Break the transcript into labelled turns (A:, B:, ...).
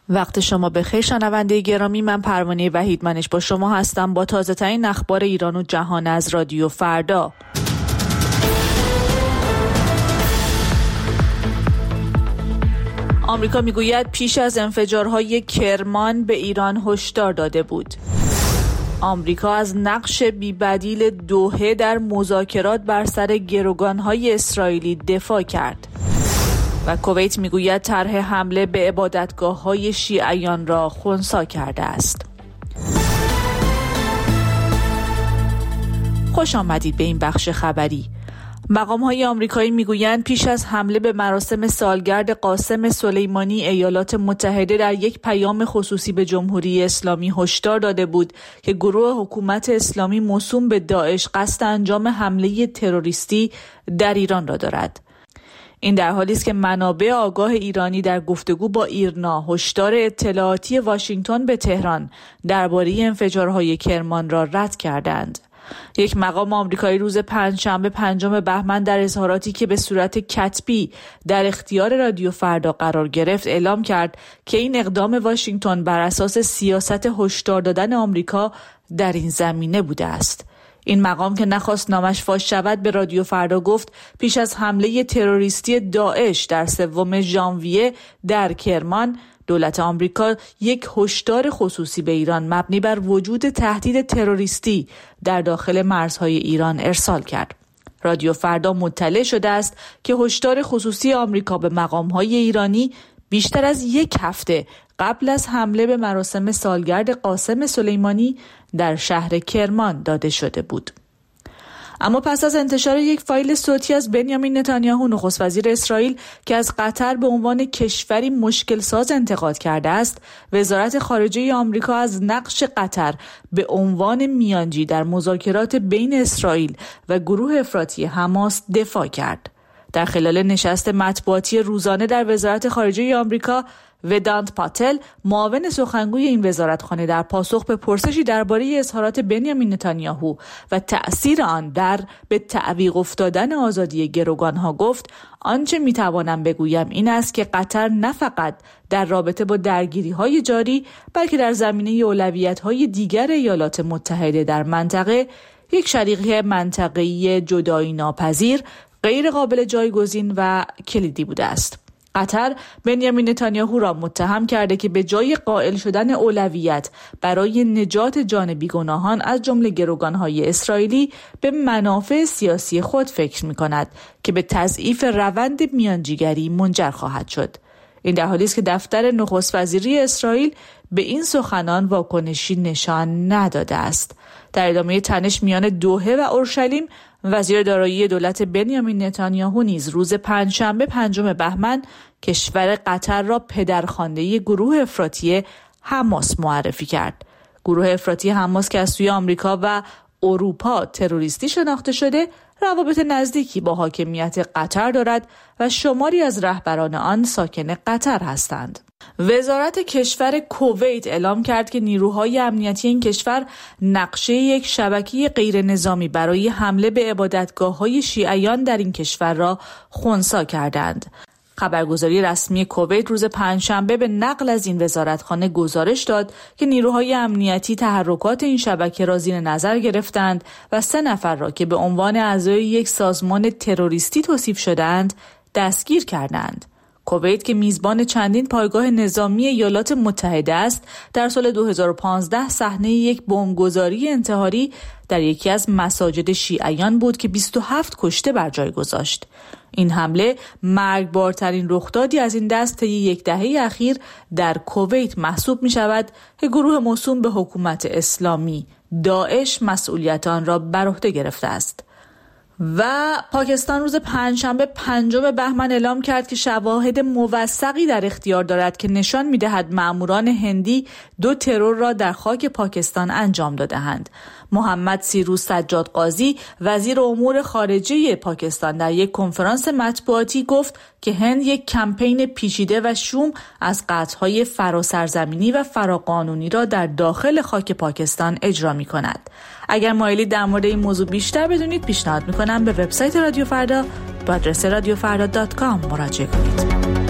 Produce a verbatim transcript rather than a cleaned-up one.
A: وقت شما بخیر شنونده گرامی، من پروانه وحیدمنش با شما هستم با تازه ترین اخبار ایران و جهان از رادیو فردا. آمریکا میگوید پیش از انفجارهای کرمان به ایران هشدار داده بود. آمریکا از نقش بی‌بدیل دوحه در مذاکرات بر سر گروگان‌های اسرائیلی دفاع کرد. و کویت میگوید طرح حمله به عبادتگاه‌های شیعیان را خنثی کرده است. خوش آمدید به این بخش خبری. مقام‌های آمریکایی میگویند پیش از حمله به مراسم سالگرد قاسم سلیمانی ایالات متحده در یک پیام خصوصی به جمهوری اسلامی هشدار داده بود که گروه حکومت اسلامی موسوم به داعش قصد انجام حمله تروریستی در ایران را دارد. این در حالی است که منابع آگاه ایرانی در گفتگو با ایرنا هشدار اطلاعاتی واشنگتن به تهران درباره انفجارهای کرمان را رد کردند. یک مقام آمریکایی روز پنجشنبه پنجم بهمن در اظهاراتی که به صورت کتبی در اختیار رادیو فردا قرار گرفت اعلام کرد که این اقدام واشنگتن بر اساس سیاست هشدار دادن آمریکا در این زمینه بوده است. این مقام که نخواست نامش فاش شود به رادیو فردا گفت پیش از حمله تروریستی داعش در سوم ژانویه در کرمان دولت آمریکا یک هشدار خصوصی به ایران مبنی بر وجود تهدید تروریستی در داخل مرزهای ایران ارسال کرد. رادیو فردا مطلع شده است که هشدار خصوصی آمریکا به مقام‌های ایرانی بیشتر از یک هفته قبل از حمله به مراسم سالگرد قاسم سلیمانی در شهر کرمان داده شده بود. اما پس از انتشار یک فایل صوتی از بنیامین نتانیاهو نخست وزیر اسرائیل که از قطر به عنوان کشوری مشکل ساز انتقاد کرده است، وزارت خارجه آمریکا از نقش قطر به عنوان میانجی در مذاکرات بین اسرائیل و گروه افراطی حماس دفاع کرد. در خلال نشست مطبوعاتی روزانه در وزارت خارجه آمریکا، ودانت پاتل معاون سخنگوی این وزارتخانه در پاسخ به پرسشی درباره اظهارات بنیامین نتانیاهو و تأثیر آن در به تعویق افتادن آزادی گروگانها گفت آنچه میتوانم بگویم این است که قطر نه فقط در رابطه با درگیری‌های جاری بلکه در زمینه اولویت‌های دیگر ایالات متحده در منطقه یک شریک منطقه‌ای جدایی ناپذیر، غیر قابل جایگزین و کلیدی بوده است. قطر بنیامین نتانیاهو را متهم کرده که به جای قائل شدن اولویت برای نجات جان بیگناهان از جمله گروگانهای اسرائیلی به منافع سیاسی خود فکر می‌کند که به تضعیف روند میانجیگری منجر خواهد شد. این در حالی است که دفتر نخست وزیری اسرائیل به این سخنان واکنشی نشان نداده است. در ادامه تنش میان دوحه و اورشلیم، وزیر دارایی دولت بنیامین نتانیاهو نیز روز پنجشنبه پنجم بهمن کشور قطر را پدرخوانده گروه افراطی حماس معرفی کرد. گروه افراطی حماس که از سوی آمریکا و اروپا تروریستی شناخته شده، روابط نزدیکی با حاکمیت قطر دارد و شماری از رهبران آن ساکن قطر هستند. وزارت کشور کویت اعلام کرد که نیروهای امنیتی این کشور نقشه یک شبکه غیر نظامی برای حمله به عبادتگاه‌های شیعیان در این کشور را خنثی کردند. خبرگزاری رسمی کویت روز پنجشنبه به نقل از این وزارتخانه گزارش داد که نیروهای امنیتی تحرکات این شبکه را زیر نظر گرفتند و سه نفر را که به عنوان اعضای یک سازمان تروریستی توصیف شدند دستگیر کردند. کویت که میزبان چندین پایگاه نظامی ایالات متحده است، در سال دو هزار و پانزده صحنه یک بمبگذاری انتحاری در یکی از مساجد شیعیان بود که بیست و هفت کشته بر جای گذاشت. این حمله مرگبارترین رخدادی از این دست طی یک دهه اخیر در کویت محسوب می شود که گروه موسوم به حکومت اسلامی داعش مسئولیت آن را بر عهده گرفته است. و پاکستان روز پنجشنبه پنجم بهمن اعلام کرد که شواهد موثقی در اختیار دارد که نشان می‌دهد مأموران هندی دو ترور را در خاک پاکستان انجام داده‌اند. محمد سیروز سجاد قاضی وزیر امور خارجه پاکستان در یک کنفرانس مطبوعاتی گفت که هند یک کمپین پیچیده و شوم از قطع‌های فراسرزمینی و فراقانونی را در داخل خاک پاکستان اجرا می‌کند. اگر مایلید در مورد این موضوع بیشتر بدونید، پیشنهاد می‌کنم به وبسایت رادیو فردا با آدرس رادیو فردا دات کام مراجعه کنید.